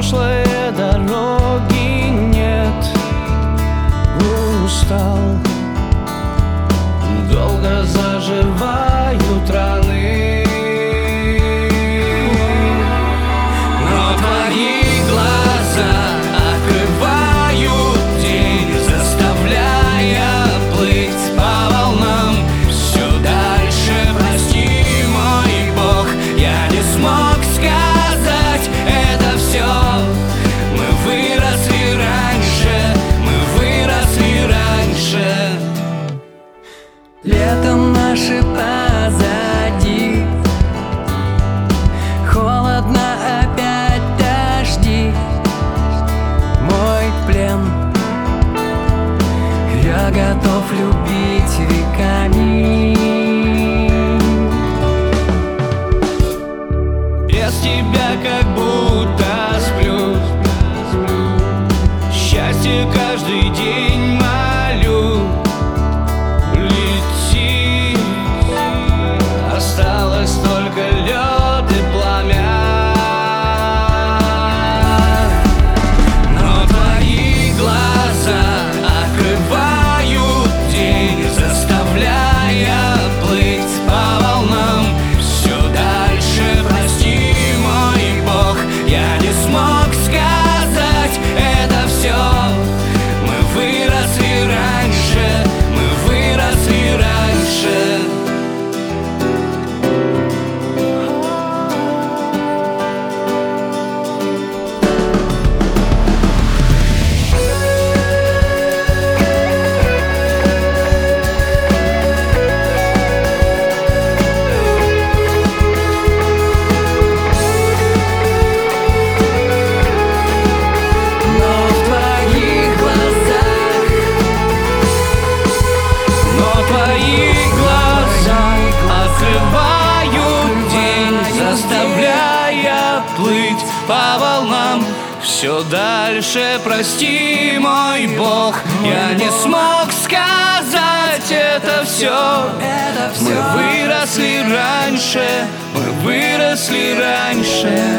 прошлое дороги нет. Устал, долго заживают раны, но твои глаза открывают день, заставляя плыть по волнам все дальше. Прости, мой Бог, я не смог сказать это все. Мы выросли раньше, мы выросли раньше. Лето наше позади, холодно, опять дожди. Мой плен, я готов любить веками. Без тебя как будто сплю, счастье каждый день молю. Лети, осталось только лед и пламя. Но твои глаза открывают день, заставляя плыть по волнам все дальше. Прости, мой Бог, я не смог сказать это все. Мы выросли раньше, мы выросли раньше. Твои глаза открывают день, заставляя плыть по волнам все дальше. Прости, мой Бог, я не смог сказать это все. Мы выросли раньше, мы выросли раньше.